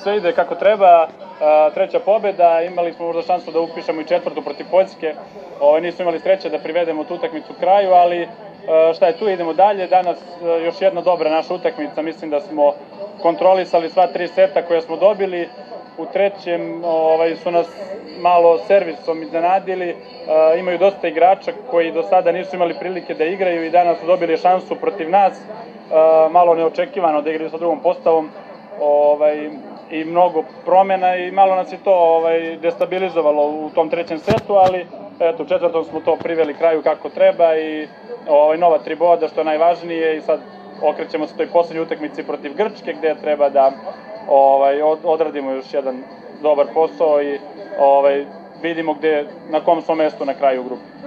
sve ide kako treba, treća pobjeda, imali smo možda šansu da upišemo i četvrtu protiv Poljske, nismo imali sreće da privedemo tu utakmicu kraju, ali šta je tu, idemo dalje. Danas još jedna dobra naša utakmica, mislim da smo kontrolisali sva 3 seta koje smo dobili. U trećem su nas malo servisom iznenadili, imaju dosta igrača koji do sada nisu imali prilike da igraju i danas su dobili šansu protiv nas, malo neočekivano da igraju sa drugom postavom i mnogo promjena i malo nas je to destabilizovalo u tom trećem setu, ali eto, u četvrtom smo to priveli kraju kako treba i nova 3 boda što je najvažnije i sad okrećemo se toj poslednjoj utakmici protiv Grčke gde treba da odradimo još jedan dobar posao i vidimo na kom smo mestu na kraju grupe.